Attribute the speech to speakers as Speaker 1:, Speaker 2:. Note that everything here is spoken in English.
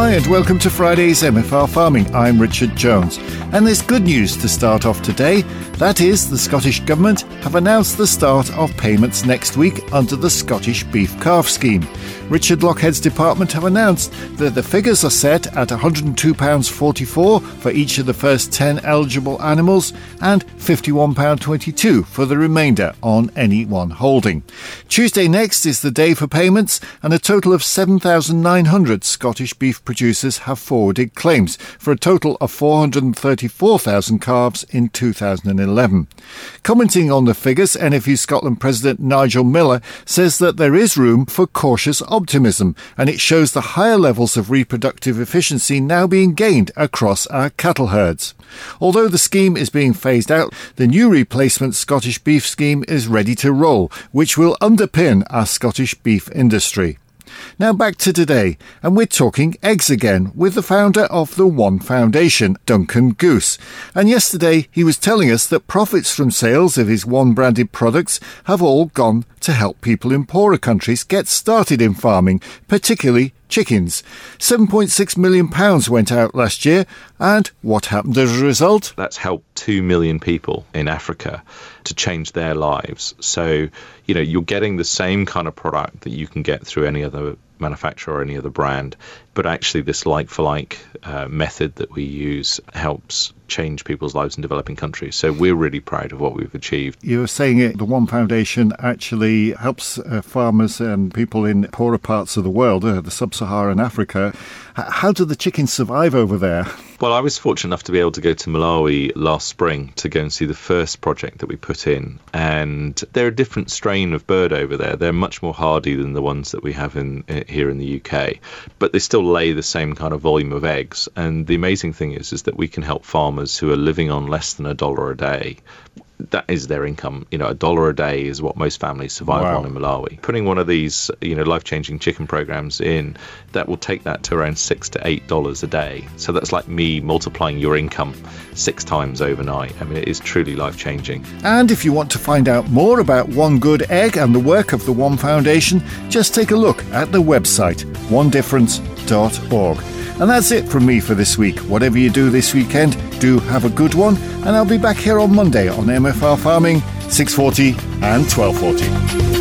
Speaker 1: Hi and welcome to Friday's MFR Farming. I'm Richard Jones. And there's good news to start off today. That is, the Scottish Government have announced the start of payments next week under the Scottish Beef Calf Scheme. Richard Lochhead's department have announced that the figures are set at £102.44 for each of the first 10 eligible animals and £51.22 for the remainder on any one holding. Tuesday next is the day for payments, and a total of 7,900 Scottish beef producers have forwarded claims for a total of 434,000 calves in 2011. Commenting on the figures, NFU Scotland President Nigel Miller says that there is room for cautious optimism, and it shows the higher levels of reproductive efficiency now being gained across our cattle herds. Although the scheme is being phased out, the new replacement Scottish beef scheme is ready to roll, which will underpin our Scottish beef industry. Now back to today, and we're talking eggs again with the founder of the One Foundation, Duncan Goose. And yesterday he was telling us that profits from sales of his One branded products have all gone to help people in poorer countries get started in farming, particularly chickens. £7.6 million went out last year, and what happened as a result?
Speaker 2: That's helped 2 million people in Africa to change their lives. So, you're getting the same kind of product that you can get through any other manufacturer or any other brand, but actually this like-for-like method that we use helps change people's lives in developing countries. So we're really proud of what we've achieved.
Speaker 1: You were saying the One Foundation actually helps farmers and people in poorer parts of the world, the sub-Saharan Africa. How do the chickens survive over there?
Speaker 2: Well, I was fortunate enough to be able to go to Malawi last spring to go and see the first project that we put in. And they're a different strain of bird over there. They're much more hardy than the ones that we have here in the UK. But they still lay the same kind of volume of eggs. And the amazing thing is that we can help farmers who are living on less than $1 a day. That is their income. $1 a day is what most families survive on in Malawi. Putting one of these, life-changing chicken programs in, that will take that to around $6 to $8 a day. So that's like me multiplying your income 6 times overnight. I mean, it is truly life-changing.
Speaker 1: And if you want to find out more about One Good Egg and the work of the One Foundation, just take a look at the website, onedifference.org. And that's it from me for this week. Whatever you do this weekend, do have a good one. And I'll be back here on Monday on MFR Farming, 6:40 and 12:40.